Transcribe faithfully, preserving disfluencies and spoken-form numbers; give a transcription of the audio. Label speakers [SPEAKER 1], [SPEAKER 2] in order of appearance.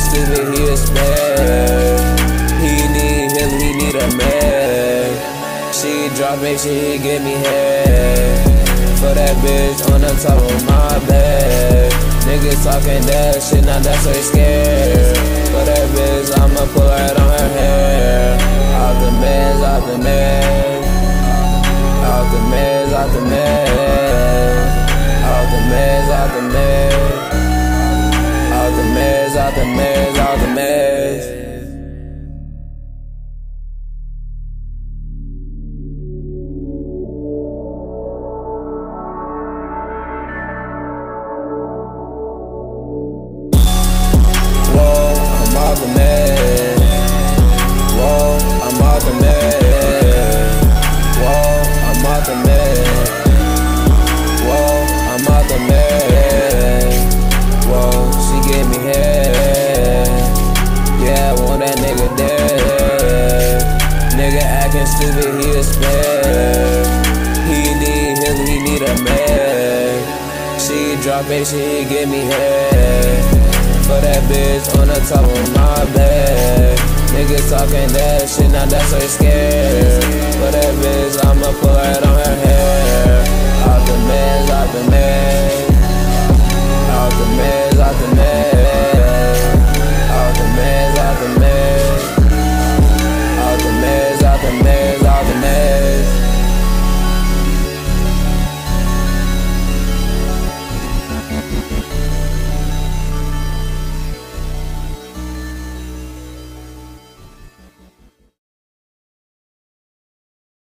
[SPEAKER 1] stupid, he a spare. He need him, he need a man. She drop me, she give me head. For that bitch on the top of my bed. Niggas talking that shit, now that's so scared. For that bitch, I'ma pull right on her hair. Out the meds, out the meds. Out the meds, out the meds. Out the meds, out the meds. Out the meds, out the meds, out the meds. Out the meds. Whoa, I'm out the meds. Whoa, I'm out the meds. Whoa, I'm out the meds. Whoa, she gave me head. Yeah, I want that nigga dead. Nigga acting stupid, he a spare. He need him, he need a man. She drop it, she give me head. For that bitch on the top of my bed. Niggas talking that shit, now that's so scared. For that bitch, I'ma pull right on her hair. Out the meds, out the meds.